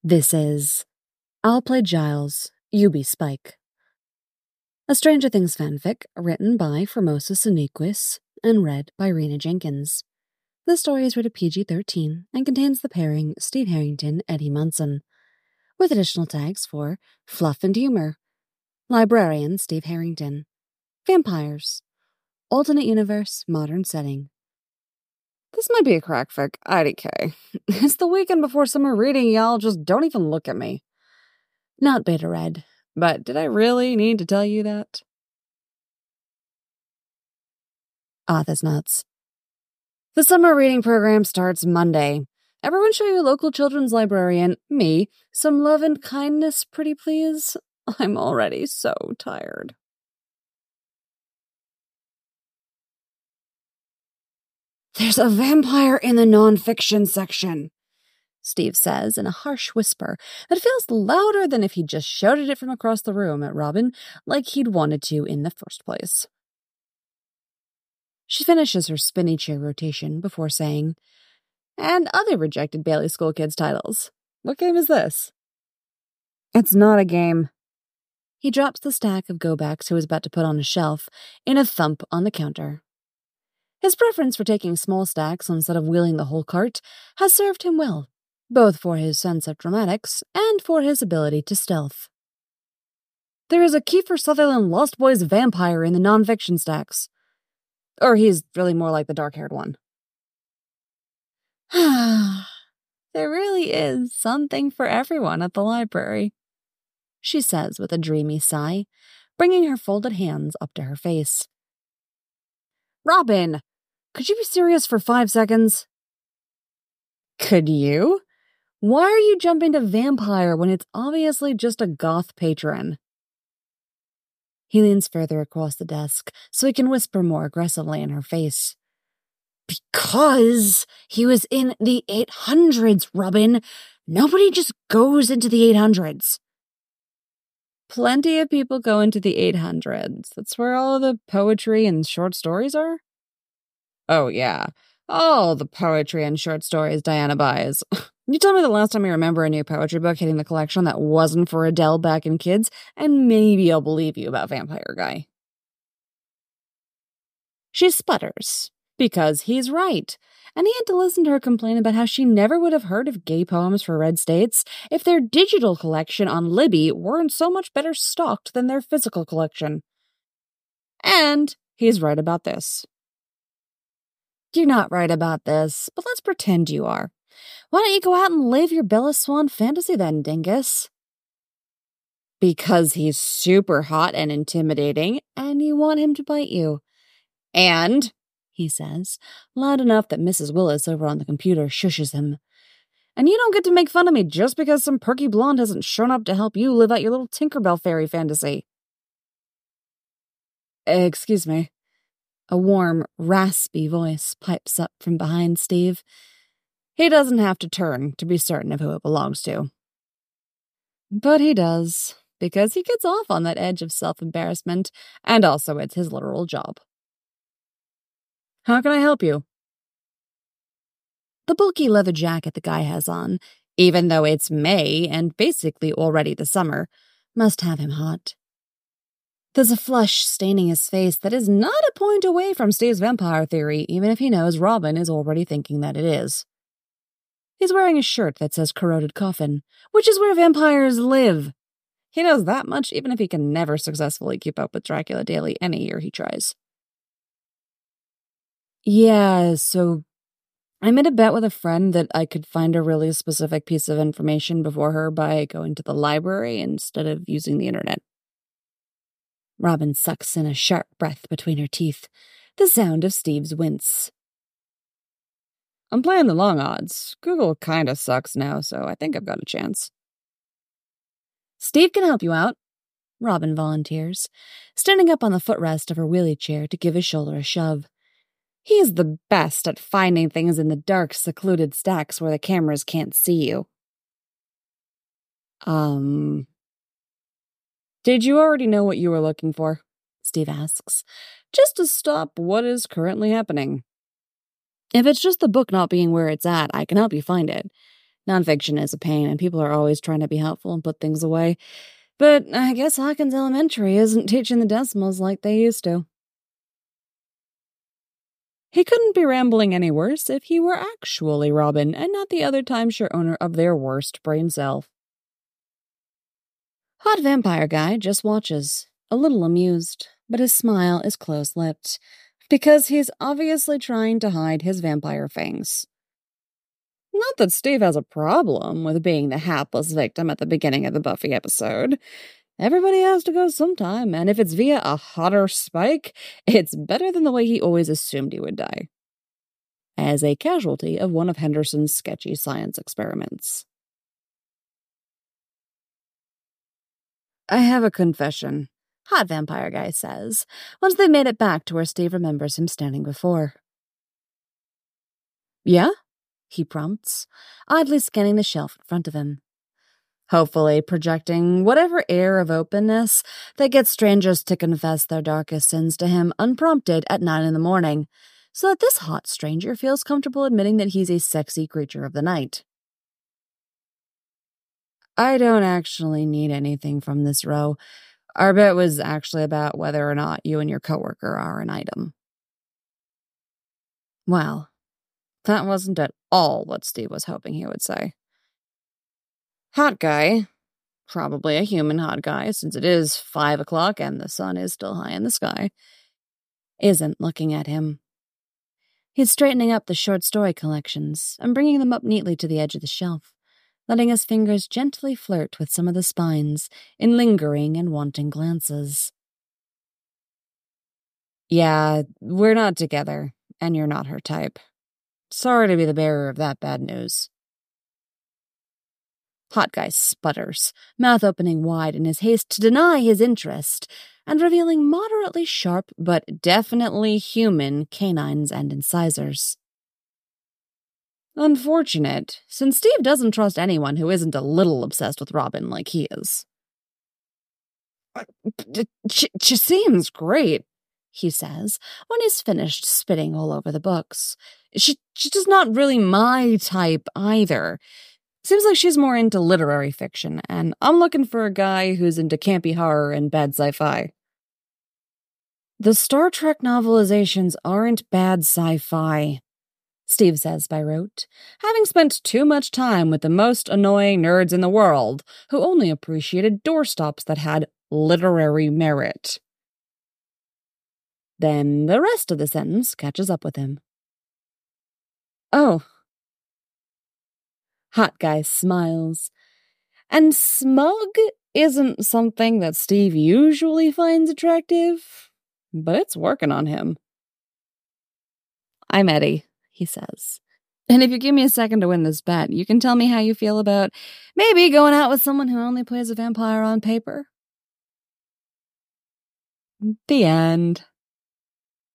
This is I'll Play Giles, You Be Spike, a Stranger Things fanfic written by Formosa Suniquis and read by Rena Jenkins. The story is rated PG-13 and contains the pairing Steve Harrington, Eddie Munson, with additional tags for fluff and humor, librarian Steve Harrington, vampires, alternate universe, modern setting. This might be a crack fic, IDK. It's the weekend before summer reading, y'all. Just don't even look at me. Not beta read, but did I really need to tell you that? That's nuts. The summer reading program starts Monday. Everyone show your local children's librarian, me, some love and kindness, pretty please. I'm already so tired. There's a vampire in the nonfiction section, Steve says in a harsh whisper that feels louder than if he'd just shouted it from across the room at Robin like he'd wanted to in the first place. She finishes her spinny chair rotation before saying, and other rejected Bailey School Kids titles. What game is this? It's not a game. He drops the stack of go-backs he was about to put on a shelf in a thump on the counter. His preference for taking small stacks instead of wheeling the whole cart has served him well, both for his sense of dramatics and for his ability to stealth. There is a Kiefer Sutherland Lost Boys vampire in the nonfiction stacks. Or he's really more like the dark-haired one. There really is something for everyone at the library, she says with a dreamy sigh, bringing her folded hands up to her face. Robin, could you be serious for 5 seconds? Could you? Why are you jumping to vampire when it's obviously just a goth patron? He leans further across the desk so he can whisper more aggressively in her face. Because he was in the 800s, Robin. Nobody just goes into the 800s. Plenty of people go into the 800s. That's where all of the poetry and short stories are? Oh, yeah. All the poetry and short stories Diana buys. You tell me the last time you remember a new poetry book hitting the collection that wasn't for Adele back in kids, and maybe I'll believe you about Vampire Guy. She sputters, because he's right, and he had to listen to her complain about how she never would have heard of gay poems for Red States if their digital collection on Libby weren't so much better stocked than their physical collection. And he's right about this. You're not right about this, but let's pretend you are. Why don't you go out and live your Bella Swan fantasy then, dingus? Because he's super hot and intimidating, and you want him to bite you. And, he says, loud enough that Mrs. Willis over on the computer shushes him. And you don't get to make fun of me just because some perky blonde hasn't shown up to help you live out your little Tinkerbell fairy fantasy. Excuse me. A warm, raspy voice pipes up from behind Steve. He doesn't have to turn to be certain of who it belongs to. But he does, because he gets off on that edge of self-embarrassment, and also it's his literal job. How can I help you? The bulky leather jacket the guy has on, even though it's May and basically already the summer, must have him hot. There's a flush staining his face that is not a point away from Steve's vampire theory, even if he knows Robin is already thinking that it is. He's wearing a shirt that says Corroded Coffin, which is where vampires live. He knows that much, even if he can never successfully keep up with Dracula Daily any year he tries. Yeah, so I made a bet with a friend that I could find a really specific piece of information before her by going to the library instead of using the internet. Robin sucks in a sharp breath between her teeth, the sound of Steve's wince. I'm playing the long odds. Google kinda sucks now, so I think I've got a chance. Steve can help you out, Robin volunteers, standing up on the footrest of her wheelie chair to give his shoulder a shove. He is the best at finding things in the dark, secluded stacks where the cameras can't see you. Did you already know what you were looking for? Steve asks, just to stop what is currently happening. If it's just the book not being where it's at, I can help you find it. Nonfiction is a pain, and people are always trying to be helpful and put things away. But I guess Hawkins Elementary isn't teaching the decimals like they used to. He couldn't be rambling any worse if he were actually Robin and not the other timeshare owner of their worst brain self. Hot Vampire Guy just watches, a little amused, but his smile is close-lipped, because he's obviously trying to hide his vampire fangs. Not that Steve has a problem with being the hapless victim at the beginning of the Buffy episode. Everybody has to go sometime, and if it's via a hotter spike, it's better than the way he always assumed he would die. As a casualty of one of Henderson's sketchy science experiments. I have a confession, Hot Vampire Guy says, once they've made it back to where Steve remembers him standing before. Yeah? He prompts, idly scanning the shelf in front of him. Hopefully projecting whatever air of openness that gets strangers to confess their darkest sins to him unprompted at 9 in the morning, so that this hot stranger feels comfortable admitting that he's a sexy creature of the night. I don't actually need anything from this row. Our bet was actually about whether or not you and your coworker are an item. Well, that wasn't at all what Steve was hoping he would say. Hot guy, probably a human hot guy since it is 5 o'clock and the sun is still high in the sky, isn't looking at him. He's straightening up the short story collections and bringing them up neatly to the edge of the shelf, letting his fingers gently flirt with some of the spines in lingering and wanting glances. Yeah, we're not together, and you're not her type. Sorry to be the bearer of that bad news. Hot Guy sputters, mouth opening wide in his haste to deny his interest, and revealing moderately sharp but definitely human canines and incisors. Unfortunate, since Steve doesn't trust anyone who isn't a little obsessed with Robin like he is. She seems great, he says, when he's finished spitting all over the books. She's just not really my type either. Seems like she's more into literary fiction, and I'm looking for a guy who's into campy horror and bad sci-fi. The Star Trek novelizations aren't bad sci-fi, Steve says by rote, having spent too much time with the most annoying nerds in the world, who only appreciated doorstops that had literary merit. Then the rest of the sentence catches up with him. Oh. Hot Guy smiles. And smug isn't something that Steve usually finds attractive, but it's working on him. I'm Eddie, he says. And if you give me a second to win this bet, you can tell me how you feel about maybe going out with someone who only plays a vampire on paper. The end.